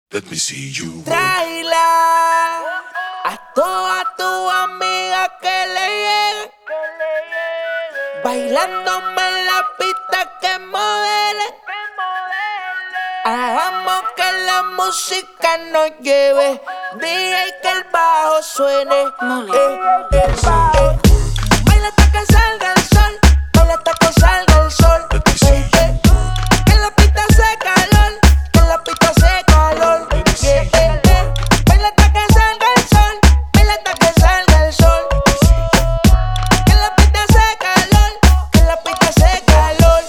Let me see you. Tráela a todas tus amigas que le lleguen, bailándome en la pista que modelen. Hagamos que la música nos lleve, DJ que el bajo suene. Baila hasta que salga el sol, baila hasta que salga el sol. Que la pista hace calor, que la pista hace calor. Baila hasta que salga el sol, baila hasta que salga el sol. Que la pista hace calor, que la pista hace calor.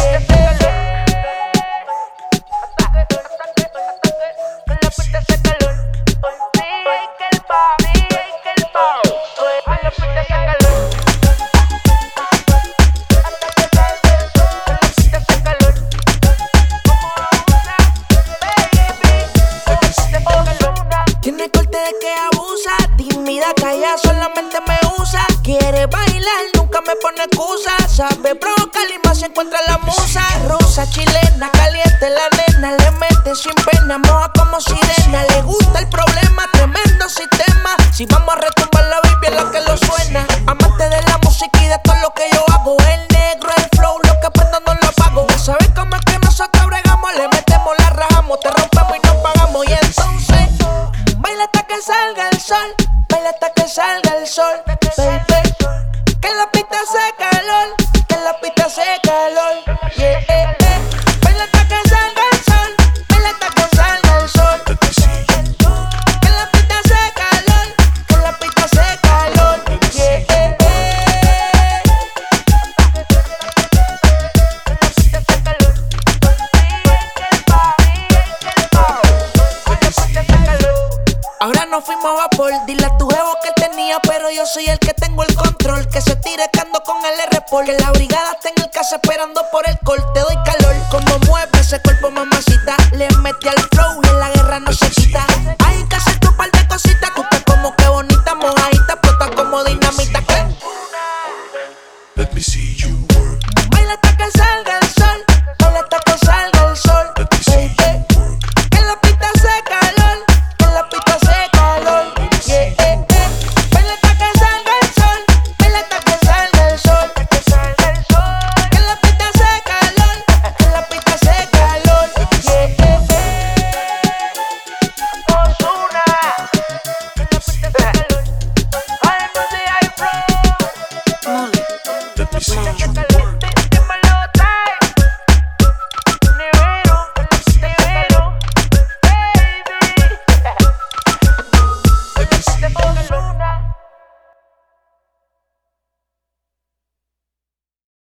Tiene corte de que abusa, tímida, calla, solamente me usa. Quiere bailar, nunca me pone excusa. Sabe provocar y más se encuentra la musa. Rosa, chilena, caliente la nena. Le mete sin pena, moja como sirena. Le gusta el problema, tremendo sistema. Si vamos a retumbar la Biblia, la que lo suena. Amante de la música y de todo lo que yo hago. El negro, el flow, lo que prendo no lo apago. Ya sabes cómo es que nosotros bregamos. Le metemos, la rajamos, te rompemos y nos pagamos. Y entonces baila hasta que salga el sol, baila hasta que salga el sol, baby. Que la pista hace calor, que la pista hace calor, yeah. Baila hasta que salga el sol, baila hasta que salga el sol. Que la pista hace calor, que la pista hace calor, yeah. Ahora nos fuimos a vapor, dile a tu jevo que él tenía, pero yo soy el que tengo el control. Que se tire que ando con el R-Pol. Que la brigada está en el casa esperando por el corte. Doy calor, como mueve ese cuerpo, mamacita. Le mete al flow y en la guerra no se quita.